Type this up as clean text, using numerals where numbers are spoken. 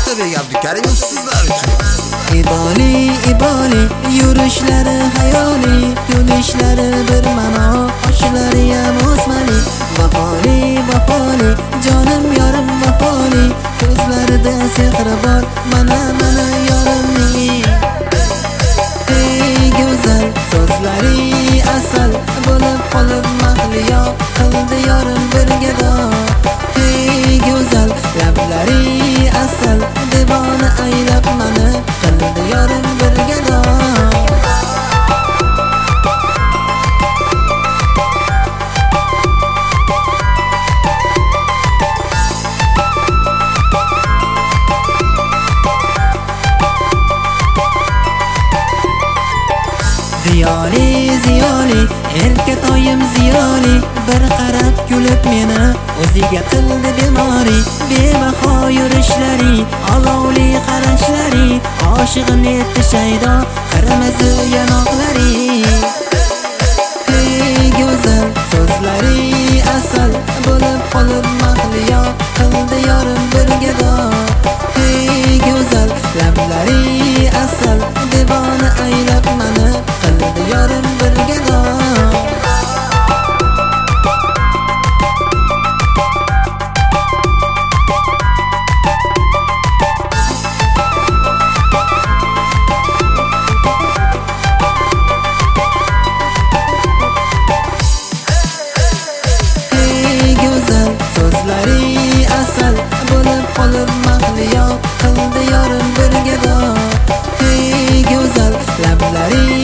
Otabek Abdukarimov sizlar uchun. İboli yurishlari hayoli, kulishlari bir ma'no, qoshlari ham osmoni. Vafoli jonim yorim vafoli, ko'zlarida sehr bor mana yorimning. Ey go'zal so'zlari asal bo'lib qolib mahliyo, qildi yorim bir gado. Ey go'zal lablari asal devona aylab mani, qildi yorim bir gado. Ziyoli erkatoyim ziyoli, bir qarab kulib meni o'ziga qildi bemori. Bebaho yurishlari, olovli qarashlari, oshiqim etdi shaydo qirmizi yanoqlari. Hey go'zal so'zlari asal bo'lib qolib mahliyo, qildi yorim bir gado. Hey go'zal lablari asal devona aylab mani, qildi yorim bir gado. So'zlari asal bo'lib qolib mahliyo, qildi yorim bir gado. Hey go'zal lablari